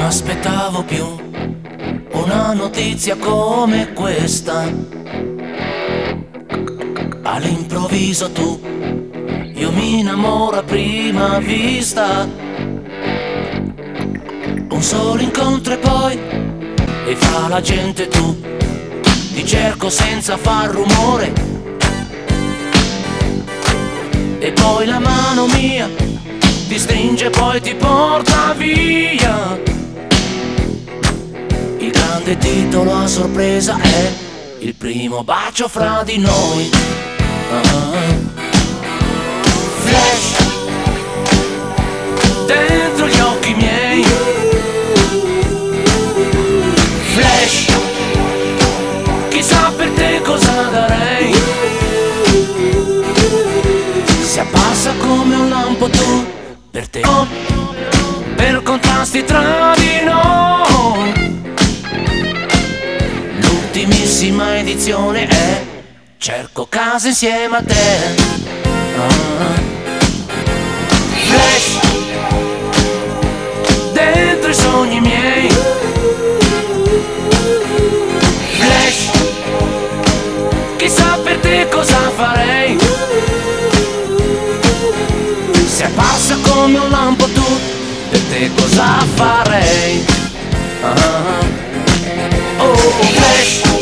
aspettavo più una notizia come questa. All'improvviso tu, io mi innamoro a prima vista. Un solo incontro e poi, e fra la gente tu, ti cerco senza far rumore. E poi la mano mia ti stringe, poi ti porta via. Il grande titolo a sorpresa è il primo bacio fra di noi. Flash dentro gli occhi miei. Flash, chissà per te cosa darei. Si abbassa come un lampo tu, per te, per contrasti tra di noi. L'ultimissima edizione è cerco casa insieme a te. Flash dentro i sogni miei. Flash, chissà per te cosa farei. Se passa come un lampo tu, per te cosa farei? Oh, flash